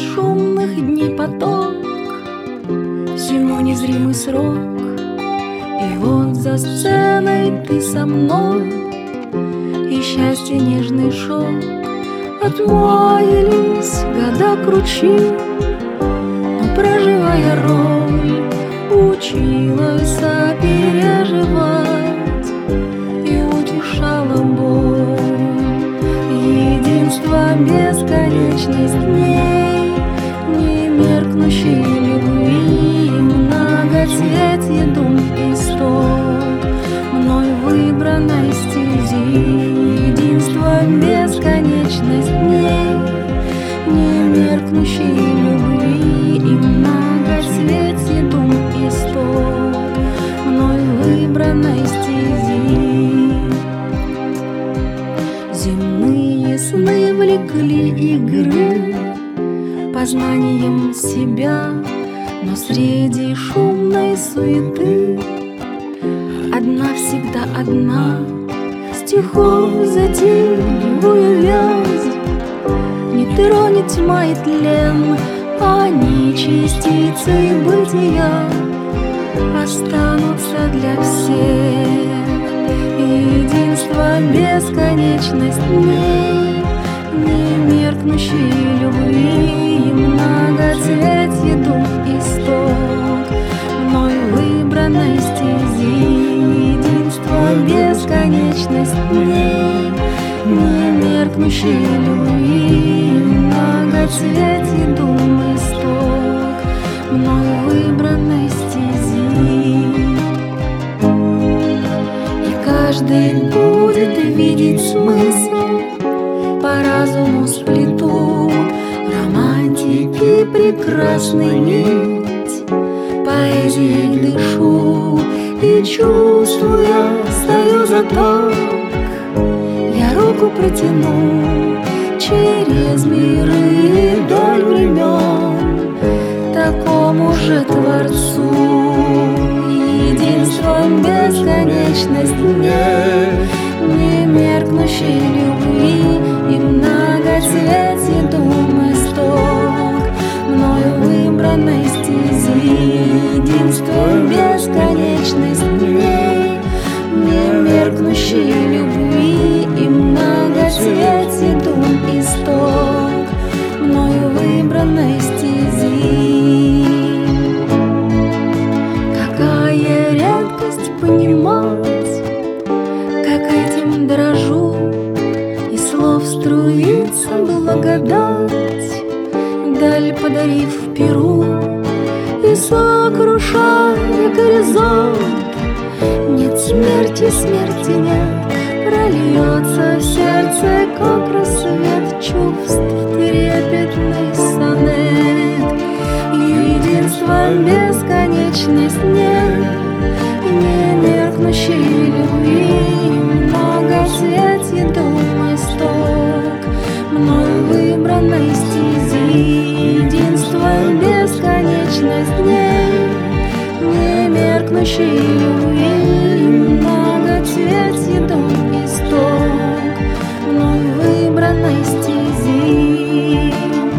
шумных дней поток, всему незримый срок. И вот за сценой ты со мной, и счастье нежный шок. Отмаялись года кручи, но проживая роль, училась сопереживать и утешала боль. Единство, бесконечность дней, немеркнущей любви, многоцветье дум исток мной выбранной стези. Единство, бесконечность дней, немеркнущей любви и многоцветье дум исток мной выбранной стези. Земные сны влекли игры познанием себя, но среди шумной суеты одна всегда одна, стихов затейливую вязь не тронет тьма и тлен, они частицы бытия останутся для всех. Единство, бесконечность дней, немеркнущей любви и многоцветье дум исток мной выбранной стези. Единство, бесконечность дней, немеркнущей любви и многоцветье дум исток мной выбранной стези. Каждый будет видеть смысл, по разуму сплету романтики прекрасный нить, поэзией дышу и чувствуя стою за то, я руку протяну через миры вдоль времен такому же Творцу. Единство, бесконечность дней, немеркнущей любви и многоцветье дум исток мною выбранной стези. Единство, бесконечность дней, немеркнущей любви и многоцветье дум исток мною выбранной стези. Понимать, как этим дорожу, и слов струится благодать, даль подарив перу, и сокрушая горизонт. Нет смерти, смерти нет, прольется в сердце, как рассвет чувств, трепетный сонет. Единство, бесконечность нет, немеркнущей любви, многоцветье дум исток мной выбранной стези. Единство, бесконечность дней, немеркнущей любви, многоцветье дум исток мной выбранной стези.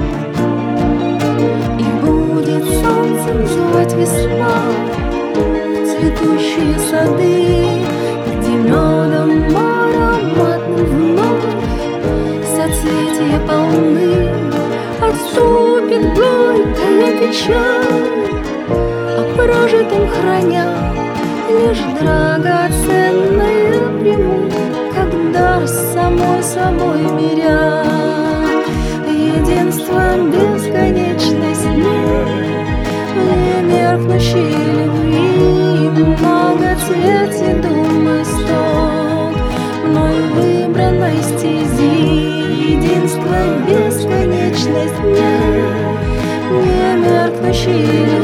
И будет солнцем звать весна цветущие сады, где медом ароматным вновь соцветия полны. Отступит горькая печаль, о прожитом храня лишь драгоценное приму, когда с самой собой миря. Единство, бесконечность дней, немеркнущей любви, многоцветье дум исток мной выбранной стези. Единство, бесконечность дней, немеркнущей любви.